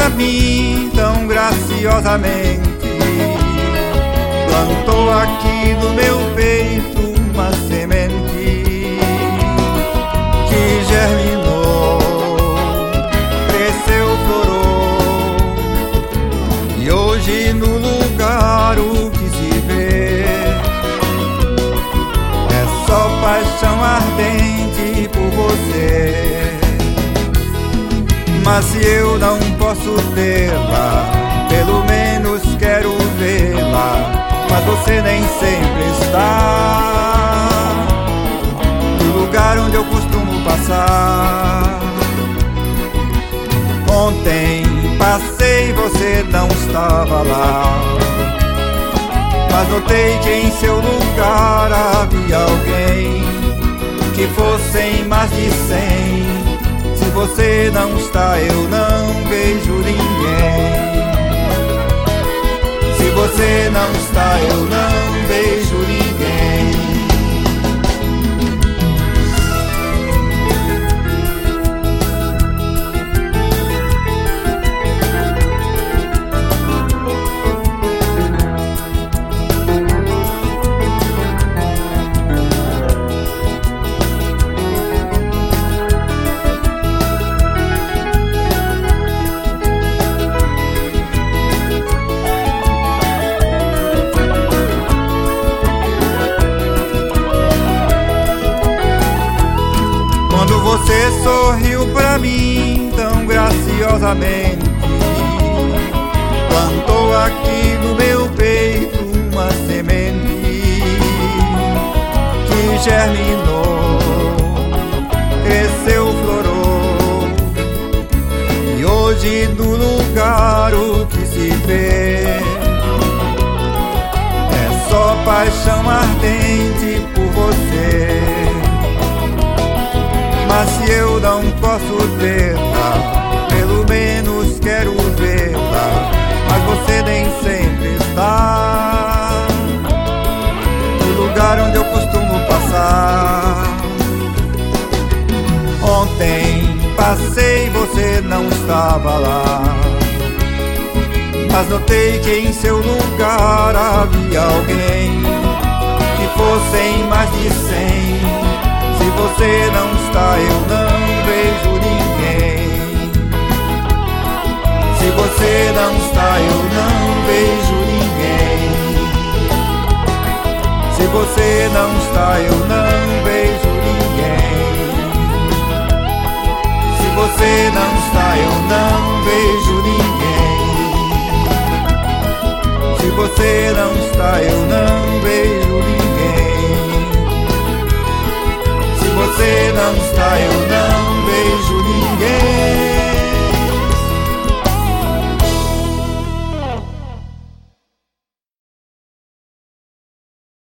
pra mim tão graciosamente. Plantou aqui no meu peito uma semente que germinou, cresceu, florou, e hoje no lugar o que se vê é só paixão ardente por você. Mas se eu não posso tê-la, pelo menos quero vê-la. Mas você nem sempre está no lugar onde eu costumo passar. Ontem passei e você não estava lá, mas notei que em seu lugar havia alguém que fossem mais de 100. Se você não está, eu não vejo ninguém. Se você não está, eu não vejo ninguém. Quando você sorriu pra mim tão graciosamente, plantou aqui no meu peito uma semente que germinou, cresceu, florou, e hoje no lugar o que se vê é só paixão ardente por você. Mas se eu não posso tê-la, pelo menos quero vê-la. Mas você nem sempre está no lugar onde eu costumo passar. Ontem passei e você não estava lá, mas notei que em seu lugar havia alguém que fossem mais de 100. Se você não está, eu não vejo ninguém. Se você não está, eu não vejo ninguém. Se você não está, eu não vejo ninguém. Se você não está, eu não vejo ninguém. Se você não está, eu não vejo ninguém. Se você não está, eu não